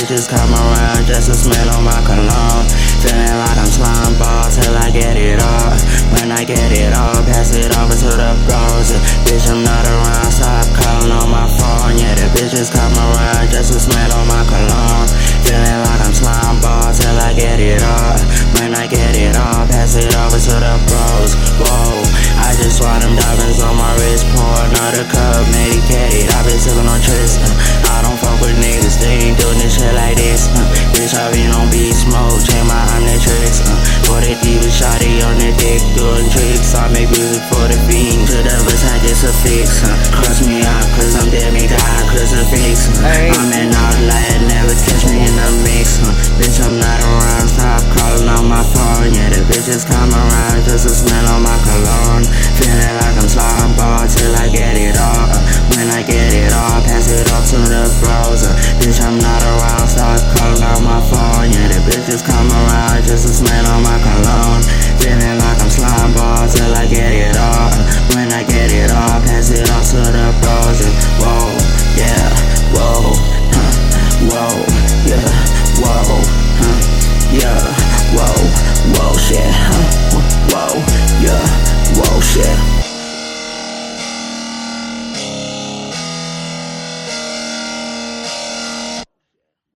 bitches come around just to smell on my cologne. Feeling like I'm slime ball till I get it all. When I get it all, pass it over to the bros. Bitch, I'm not around, stop calling on my phone. Yeah, the bitches come around just to smell on my cologne. Feeling like I'm slime ball till I get it all. When I get it all, pass it over to the bros. Whoa, I just saw them diamonds on my wrist, pour another cup, medicated. I been sipping on Tris. I don't fuck with niggas, they ain't doing this shit like this. Bitch, I been on beat smoke, change my omnitrix. For the diva shawty on the dick, doing tricks. I make music for the fiend, to the attack it's a fix. Cross me out, cause I'm dead, me die, crucifix. I'm an outlier, never catch me in the mix. Bitch, I'm not around, stop calling on my phone. Yeah, the bitches come around just to smell on my cologne. Feeling like I'm slime ball till I get it all. When I get it all, pass it off to the bros. Bitch, I'm not around, stop calling on my phone. Yeah, the bitches come around just to smell on my cologne. Feeling like I'm slime ball till I get it all. When I get it all, pass it off to the bros. Whoa, yeah, whoa, whoa, yeah, whoa, yeah, whoa, whoa, shit, whoa, yeah, whoa, shit.